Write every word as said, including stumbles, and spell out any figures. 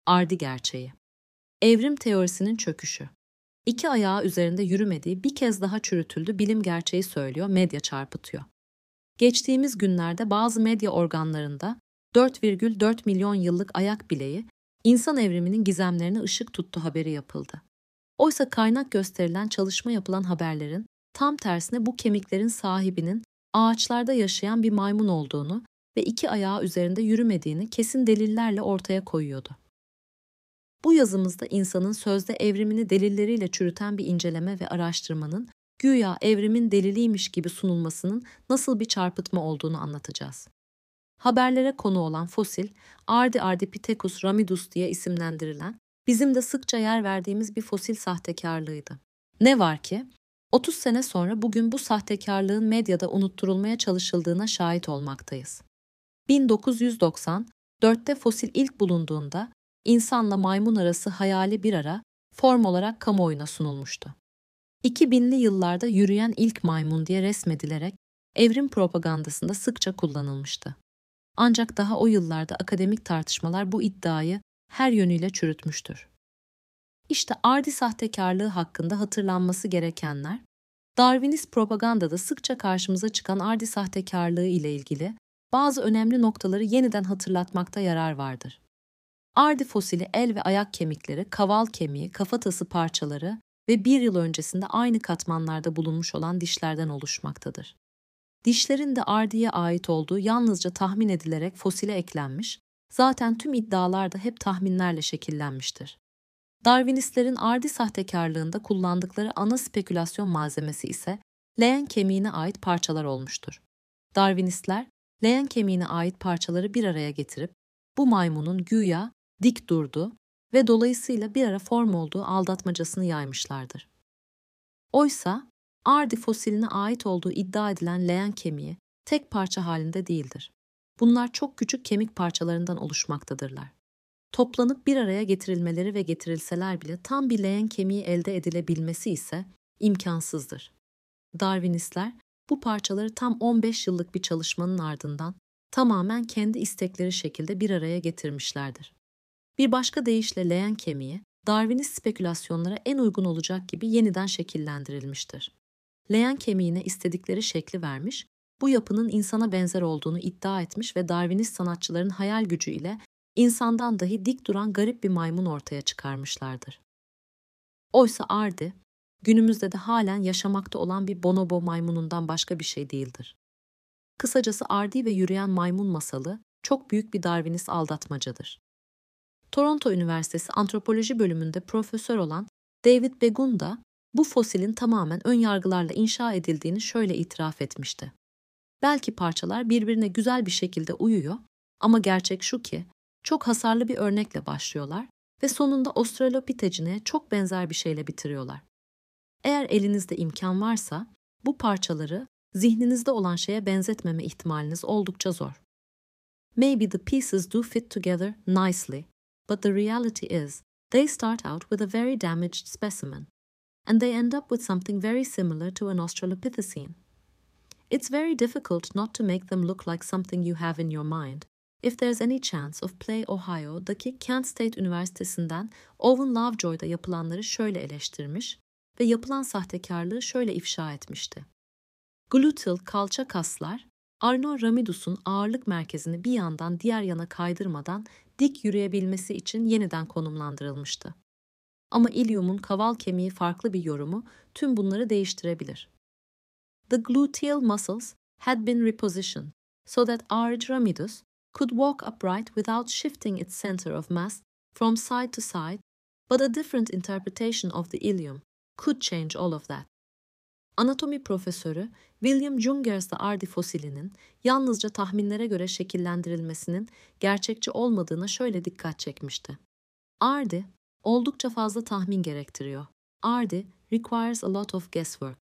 Ardi gerçeği. Evrim teorisinin çöküşü. İki ayağı üzerinde yürümediği bir kez daha çürütüldü, bilim gerçeği söylüyor, medya çarpıtıyor. Geçtiğimiz günlerde bazı medya organlarında dört virgül dört milyon yıllık ayak bileği insan evriminin gizemlerine ışık tuttu haberi yapıldı. Oysa kaynak gösterilen, çalışma yapılan haberlerin tam tersine bu kemiklerin sahibinin ağaçlarda yaşayan bir maymun olduğunu ve iki ayağı üzerinde yürümediğini kesin delillerle ortaya koyuyordu. Bu yazımızda insanın sözde evrimini delilleriyle çürüten bir inceleme ve araştırmanın güya evrimin deliliymiş gibi sunulmasının nasıl bir çarpıtma olduğunu anlatacağız. Haberlere konu olan fosil, Ardi Ardipithecus ramidus diye isimlendirilen, bizim de sıkça yer verdiğimiz bir fosil sahtekarlığıydı. Ne var ki, otuz sene sonra bugün bu sahtekarlığın medyada unutturulmaya çalışıldığına şahit olmaktayız. bin dokuz yüz doksan dörtte fosil ilk bulunduğunda, insanla maymun arası hayali bir ara, form olarak kamuoyuna sunulmuştu. iki binli yıllarda yürüyen ilk maymun diye resmedilerek evrim propagandasında sıkça kullanılmıştı. Ancak daha o yıllarda akademik tartışmalar bu iddiayı her yönüyle çürütmüştür. İşte Ardi sahtekarlığı hakkında hatırlanması gerekenler, Darwinist propagandada sıkça karşımıza çıkan Ardi sahtekarlığı ile ilgili bazı önemli noktaları yeniden hatırlatmakta yarar vardır. Ardi fosili el ve ayak kemikleri, kaval kemiği, kafatası parçaları ve bir yıl öncesinde aynı katmanlarda bulunmuş olan dişlerden oluşmaktadır. Dişlerin de Ardi'ye ait olduğu yalnızca tahmin edilerek fosile eklenmiş, zaten tüm iddialar da hep tahminlerle şekillenmiştir. Darwinistlerin Ardi sahtekarlığında kullandıkları ana spekülasyon malzemesi ise leğen kemiğine ait parçalar olmuştur. Darwinistler, leğen kemiğine ait parçaları bir araya getirip, bu maymunun güya dik durduğu ve dolayısıyla bir ara form olduğu aldatmacasını yaymışlardır. Oysa, Ardi fosiline ait olduğu iddia edilen leğen kemiği tek parça halinde değildir. Bunlar çok küçük kemik parçalarından oluşmaktadırlar. Toplanıp bir araya getirilmeleri ve getirilseler bile tam bir leğen kemiği elde edilebilmesi ise imkansızdır. Darwinistler bu parçaları tam on beş yıllık bir çalışmanın ardından tamamen kendi istekleri şekilde bir araya getirmişlerdir. Bir başka deyişle leğen kemiği, Darwinist spekülasyonlara en uygun olacak gibi yeniden şekillendirilmiştir. Leğen kemiğine istedikleri şekli vermiş, bu yapının insana benzer olduğunu iddia etmiş ve Darwinist sanatçıların hayal gücüyle insandan dahi dik duran garip bir maymun ortaya çıkarmışlardır. Oysa Ardi, günümüzde de halen yaşamakta olan bir bonobo maymunundan başka bir şey değildir. Kısacası Ardi ve yürüyen maymun masalı çok büyük bir Darwinist aldatmacadır. Toronto Üniversitesi Antropoloji bölümünde profesör olan David Begun da bu fosilin tamamen ön yargılarla inşa edildiğini şöyle itiraf etmişti. Belki parçalar birbirine güzel bir şekilde uyuyor ama gerçek şu ki çok hasarlı bir örnekle başlıyorlar ve sonunda Australopithecine çok benzer bir şeyle bitiriyorlar. Eğer elinizde imkan varsa bu parçaları zihninizde olan şeye benzetmeme ihtimaliniz oldukça zor. Maybe the pieces do fit together nicely, but the reality is they start out with a very damaged specimen, and they end up with something very similar to an Australopithecine. It's very difficult not to make them look like something you have in your mind. If there's any chance of Play Ohio'daki Kent State Üniversitesi'nden Owen Lovejoy da yapılanları şöyle eleştirmiş ve yapılan sahtekarlığı şöyle ifşa etmişti. Gluteal kalça kaslar, Arno ramidus'un ağırlık merkezini bir yandan diğer yana kaydırmadan dik yürüyebilmesi için yeniden konumlandırılmıştı. Ama ilium'un kaval kemiği farklı bir yorumu tüm bunları değiştirebilir. The gluteal muscles had been repositioned so that R. ramidus could walk upright without shifting its center of mass from side to side, but a different interpretation of the ilium could change all of that. Anatomi profesörü William Jungers da Ardi fosilinin yalnızca tahminlere göre şekillendirilmesinin gerçekçi olmadığına şöyle dikkat çekmişti. Ardi oldukça fazla tahmin gerektiriyor. Ardi requires a lot of guesswork.